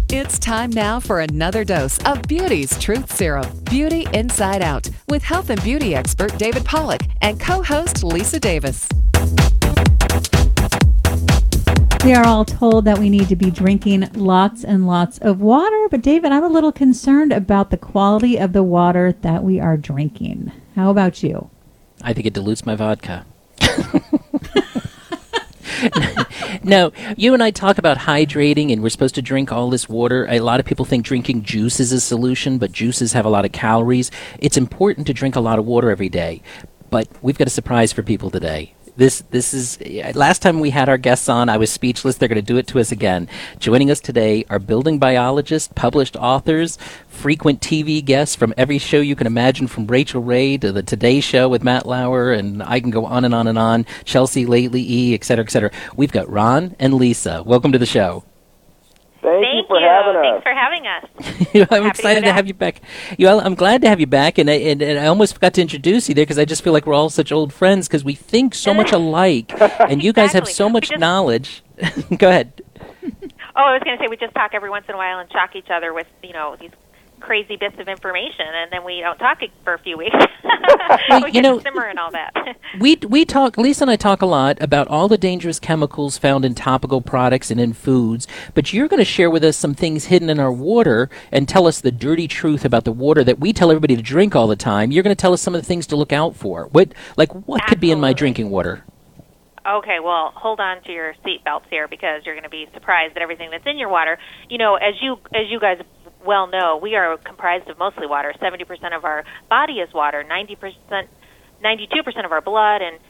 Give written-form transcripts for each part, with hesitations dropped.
It's time now for another dose of Beauty's Truth Serum, Beauty Inside Out, with health and beauty expert David Pollack and co-host Lisa Davis. We are all told that we need to be drinking lots and lots of water, but David, I'm a little concerned about the quality of the water that we are drinking. How about you? I think it dilutes my vodka. No, you and I talk about hydrating, and we're supposed to drink all this water. A lot of people think drinking juice is a solution, but juices have a lot of calories. It's important to drink a lot of water every day, but we've got a surprise for people today. This is, last time we had our guests on, I was speechless. They're going to do it to us again. Joining us today are building biologists, published authors, frequent TV guests from every show you can imagine, from Rachel Ray to the Today Show with Matt Lauer, and I can go on and on and on, Chelsea Lately E, et cetera, et cetera. We've got Ron and Lisa. Welcome to the show. Thank you for having us. Thanks for having us. I'm excited to have you back. I'm glad to have you back, and I almost forgot to introduce you there because I just feel like we're all such old friends because we think so much alike, and you guys have so much knowledge. Go ahead. Oh, I was going to say we just talk every once in a while and shock each other with, these crazy bits of information, and then we don't talk for a few weeks. We get to simmer and all that. we talk, Lisa and I talk a lot about all the dangerous chemicals found in topical products and in foods, but you're going to share with us some things hidden in our water and tell us the dirty truth about the water that we tell everybody to drink all the time. You're going to tell us some of the things to look out for. What could be in my drinking water? Okay, well, hold on to your seatbelts here because you're going to be surprised at everything that's in your water. As you guys well know, we are comprised of mostly water. 70% of our body is water, 92% of our blood, and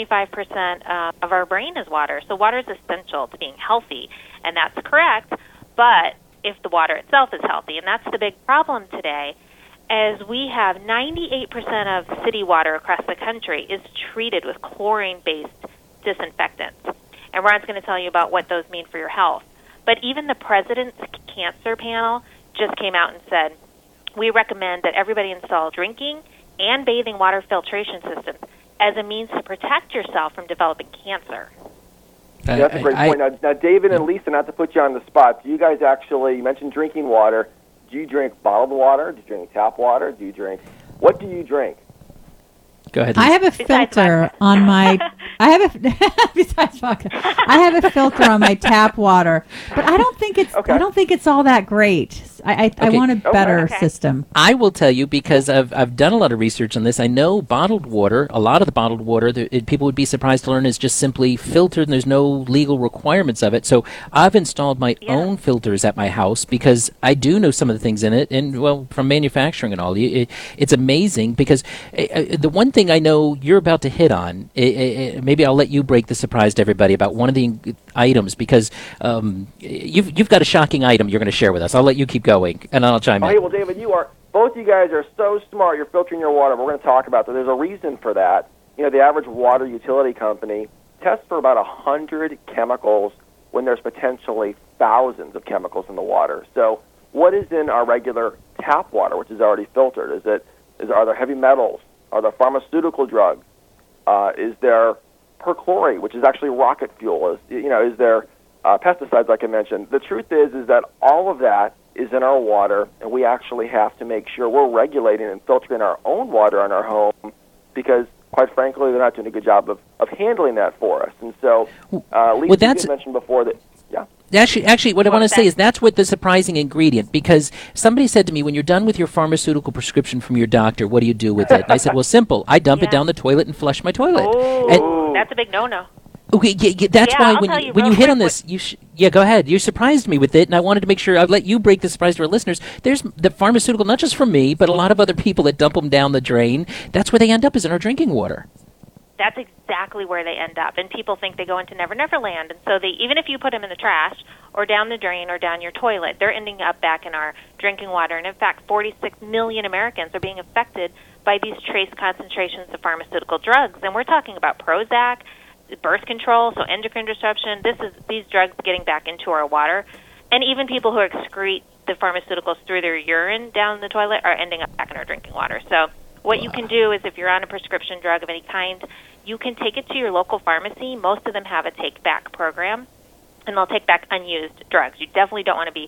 75% of our brain is water. So water is essential to being healthy, and that's correct, but if the water itself is healthy, and that's the big problem today, as we have 98% of city water across the country is treated with chlorine-based disinfectants. And Ron's going to tell you about what those mean for your health. But even the President's Cancer Panel just came out and said, we recommend that everybody install drinking and bathing water filtration systems as a means to protect yourself from developing cancer. That's a great point. Now, David and Lisa, not to put you on the spot, do you guys actually, you mentioned drinking water. Do you drink bottled water? Do you drink tap water? What do you drink? Go ahead. I have a filter on my. Besides vodka, I have a filter on my tap water, but I don't think it's. Okay. I don't think it's all that great. I want a better system. I will tell you because I've done a lot of research on this. I know bottled water. A lot of the bottled water, people would be surprised to learn, is just simply filtered, and there's no legal requirements of it. So I've installed my own filters at my house because I do know some of the things in it, and from manufacturing and all. It's amazing because the one thing I know you're about to hit on, maybe I'll let you break the surprise to everybody about one of the items because you've got a shocking item you're going to share with us. I'll let you keep going, and I'll chime in. Hey, well, David, both you guys are so smart. You're filtering your water. We're going to talk about that. There's a reason for that. The average water utility company tests for about 100 chemicals when there's potentially thousands of chemicals in the water. So what is in our regular tap water, which is already filtered? Are there heavy metals? Are there pharmaceutical drugs? Is there perchlorate, which is actually rocket fuel? Is there pesticides, like I mentioned? The truth is that all of that is in our water, and we actually have to make sure we're regulating and filtering our own water in our home because, quite frankly, they're not doing a good job of handling that for us. And so, Lisa, you mentioned before that, yeah. Actually, what I want to say is that's what the surprising ingredient, because somebody said to me, when you're done with your pharmaceutical prescription from your doctor, what do you do with it? And I said, well, simple. I dump it down the toilet and flush my toilet. Oh, that's a big no-no. Okay, that's why when you hit on this, go ahead. You surprised me with it, and I wanted to make sure I'd let you break the surprise to our listeners. There's the pharmaceutical, not just for me, but a lot of other people that dump them down the drain. That's where they end up, is in our drinking water. That's exactly where they end up, and people think they go into Never Never Land, and so even if you put them in the trash or down the drain or down your toilet, they're ending up back in our drinking water. And in fact, 46 million Americans are being affected by these trace concentrations of pharmaceutical drugs, and we're talking about Prozac, birth control, so endocrine disruption. These drugs getting back into our water, and even people who excrete the pharmaceuticals through their urine down the toilet are ending up back in our drinking water. So what you can do is, if you're on a prescription drug of any kind, you can take it to your local pharmacy. Most of them have a take-back program, and they'll take back unused drugs. You definitely don't want to be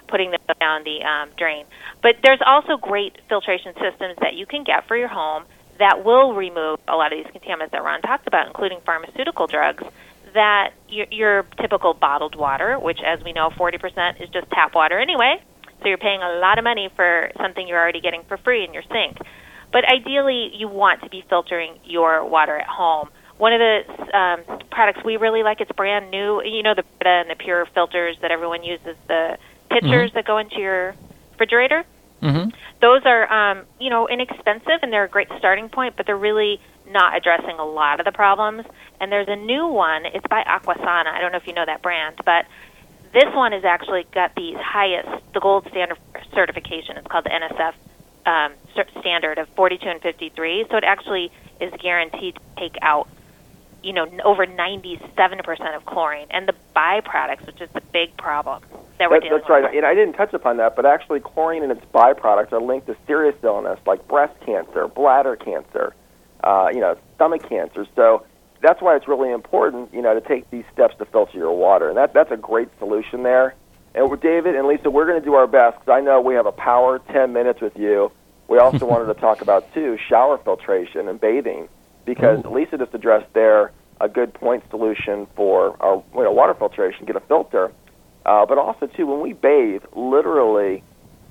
putting them down the drain. But there's also great filtration systems that you can get for your home that will remove a lot of these contaminants that Ron talked about, including pharmaceutical drugs, that your typical bottled water, which, as we know, 40% is just tap water anyway, so you're paying a lot of money for something you're already getting for free in your sink. But ideally, you want to be filtering your water at home. One of the products we really like, it's brand new, you know, the Brita and the Pure filters that everyone uses, the pitchers that go into your refrigerator. Mm-hmm. Those are, inexpensive, and they're a great starting point, but they're really not addressing a lot of the problems. And there's a new one. It's by Aquasana. I don't know if you know that brand, but this one has actually got the gold standard certification. It's called the NSF standard of 42 and 53. So it actually is guaranteed to take out, over 97% of chlorine and the byproducts, which is the big problem that we're dealing with. That's right. And I didn't touch upon that, but actually chlorine and its byproducts are linked to serious illness like breast cancer, bladder cancer, stomach cancer. So that's why it's really important, to take these steps to filter your water. And that's a great solution there. And with David and Lisa, we're going to do our best, because I know we have a power 10 minutes with you. We also wanted to talk about, too, shower filtration and bathing, because Lisa just addressed there a good point solution for our water filtration, get a filter. But also, too, when we bathe, literally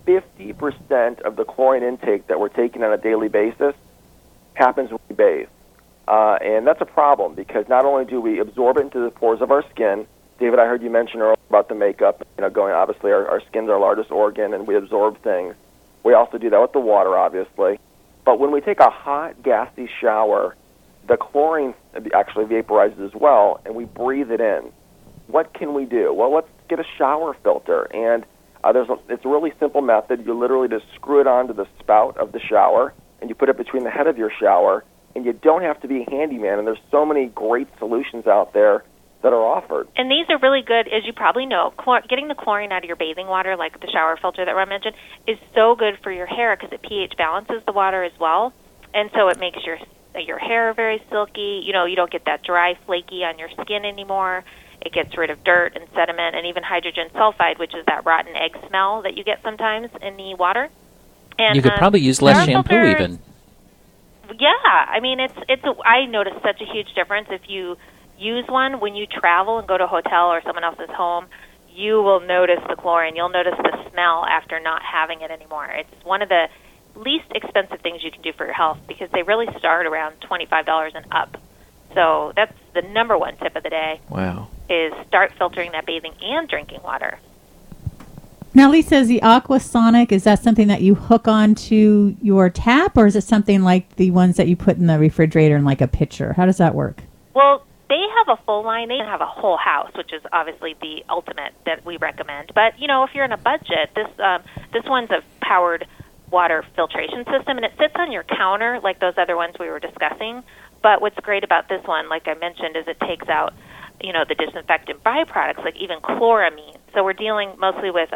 50% of the chlorine intake that we're taking on a daily basis happens when we bathe. And that's a problem, because not only do we absorb it into the pores of our skin, David, I heard you mention earlier about the makeup, obviously our skin's our largest organ, and we absorb things. We also do that with the water, obviously. But when we take a hot, gassy shower, the chlorine actually vaporizes as well, and we breathe it in. What can we do? Well, let's get a shower filter. And it's a really simple method. You literally just screw it onto the spout of the shower, and you put it between the head of your shower, and you don't have to be a handyman. And there's so many great solutions out there that are offered. And these are really good, as you probably know. Getting the chlorine out of your bathing water, like the shower filter that Ron mentioned, is so good for your hair because it pH balances the water as well. And so it makes your hair very silky. You don't get that dry, flaky on your skin anymore. It gets rid of dirt and sediment and even hydrogen sulfide, which is that rotten egg smell that you get sometimes in the water. And you could probably use less shampoo filters, even. Yeah, I mean, I noticed such a huge difference. If you use one when you travel and go to a hotel or someone else's home, you will notice the chlorine. You'll notice the smell after not having it anymore. It's one of the least expensive things you can do for your health, because they really start around $25 and up. So that's the number one tip of the day. Wow. Is start filtering that bathing and drinking water. Now, Lisa, is the Aquasonic, is that something that you hook onto your tap, or is it something like the ones that you put in the refrigerator in like a pitcher? How does that work? Well, they have a full line. They have a whole house, which is obviously the ultimate that we recommend. But, if you're in a budget, this one's a powered water filtration system, and it sits on your counter like those other ones we were discussing. But what's great about this one, like I mentioned, is it takes out, the disinfectant byproducts, like even chloramine. So we're dealing mostly with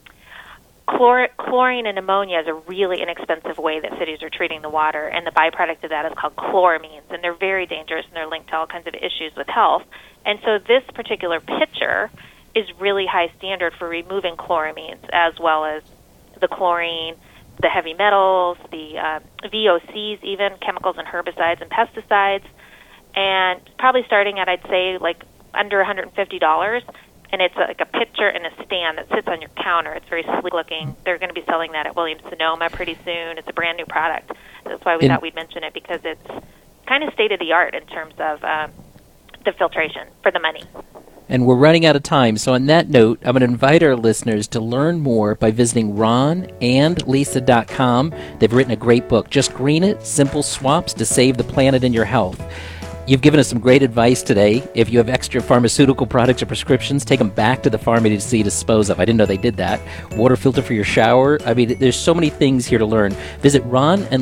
chlorine and ammonia is a really inexpensive way that cities are treating the water, and the byproduct of that is called chloramines, and they're very dangerous, and they're linked to all kinds of issues with health. And so this particular pitcher is really high standard for removing chloramines, as well as the chlorine, the heavy metals, the VOCs, even chemicals and herbicides and pesticides, and probably starting at, I'd say, like under $150. And it's like a pitcher and a stand that sits on your counter. It's very sleek looking. They're going to be selling that at Williams-Sonoma pretty soon. It's a brand new product. That's why we thought we'd mention it, because it's kind of state-of-the-art in terms of the filtration for the money. And we're running out of time, so on that note, I'm going to invite our listeners to learn more by visiting ronandlisa.com. They've written a great book, Just Green It, Simple Swaps to Save the Planet and Your Health. You've given us some great advice today. If you have extra pharmaceutical products or prescriptions, take them back to the pharmacy to dispose of. I didn't know they did that. Water filter for your shower. I mean, there's so many things here to learn. Visit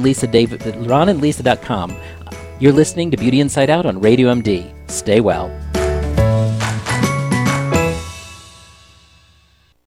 ronandlisa.com. You're listening to Beauty Inside Out on Radio MD. Stay well.